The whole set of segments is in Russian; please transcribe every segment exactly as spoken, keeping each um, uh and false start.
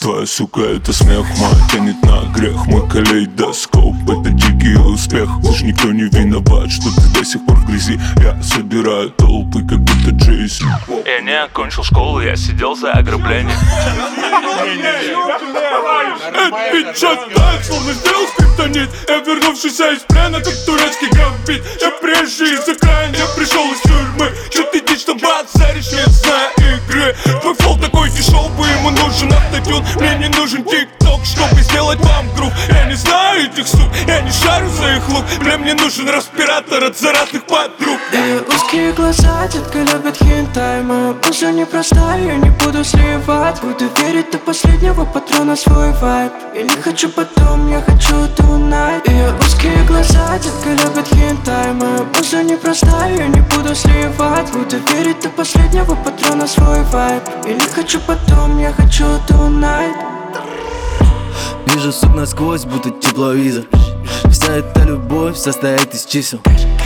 Твоя сука, это смех мой, тянет на грех. Мой калейдоскоп, это дикий успех. Уж никто не виноват, что ты до сих пор в грязи. Я собираю толпы, как будто Джейсон. Я не окончил школу, я сидел за ограбление. Этот бит шатает, словно сделал скриптонит. Я вернувшийся из плена, как турецкий гамбит. Я приезжий из окраин, я пришел из тюрьмы. Чё ты дичь там бацаришь, не зная игры. Твой флоу такой дешевый, ему нужен автотюн. Мне не нужен тик-ток, чтобы сделать вам грув. Я не знаю этих сук, я не шарю за их лук. Бля, мне нужен респиратор от заразных подруг. Ее узкие глаза, детка любит хентай. Моя муза непростая, я не буду сливать. Буду верить до последнего патрона свой вайб. Я не хочу потом, я хочу tonight. Ее узкие глаза, детка любит хентай. Моя муза непростая, я не буду сливать. Буду верить до последнего патрона свой вайб. Я не хочу потом, я хочу tonight. Вижу сук насквозь, будто тепловизор. Вся эта любовь состоит из чисел.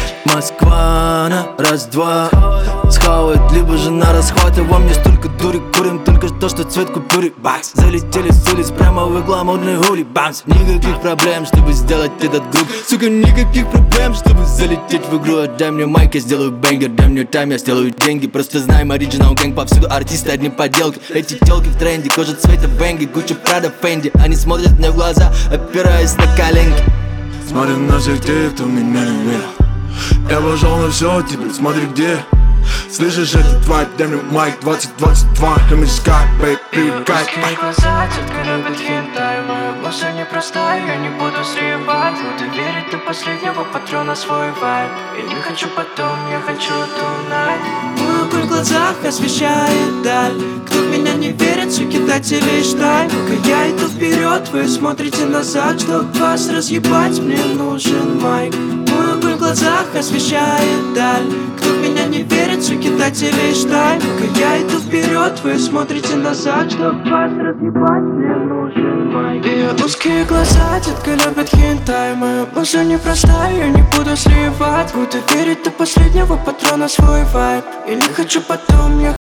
Москва на раз-два схавает, либо же на расхват. И во мне столько дури, курим только то, что цвет купюры. Бакс, залетели с улиц прямо в гламурный хули. Бамс, никаких проблем, чтобы сделать этот груб. Сука, никаких проблем, чтобы залететь в игру. Отдай мне майк, я сделаю бэнгер. Дай мне тайм, я сделаю деньги. Просто знаем, оригинал гэнг, повсюду артисты, одни поделки. Эти телки в тренде, кожа цвета бэнги, Гуччи, Прада, Фенди. Они смотрят мне в глаза, опираясь на коленки. Смотрим на всех тех, кто меня не верил. Я пошел на все, теперь смотри где. Слышишь этот вайб, дай мне майк двадцать двадцать два. Let me sky, babe, привыкай. Узкие глаза, детка любит хентай. Моя муза непростая, я не буду сливать. Буду верить до последнего патрона свой вайб. Я не хочу потом, я хочу tonight. Мой уголь в глазах освещает даль. Кто в меня не верит, суки, дайте лишь дай. Пока я иду вперед, вы смотрите назад. Чтоб вас разъебать, мне нужен майк. Мой уголь в глазах освещает даль. Кто в меня не верит, суки, дайте лишь дай. Пока я иду вперед, вы смотрите назад. Чтоб вас разъебать, мне нужен майк. Ее узкие глаза, детка любит хентай. Моя муза непростая, я не буду сливать. Буду верить до последнего патрона свой вайб. Я не хочу потом, я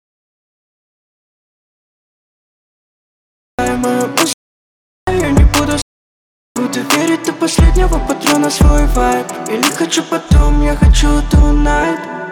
Моя муза, я не буду Буду верить до последнего патрона свой вайб. Я не хочу потом, я хочу tonight.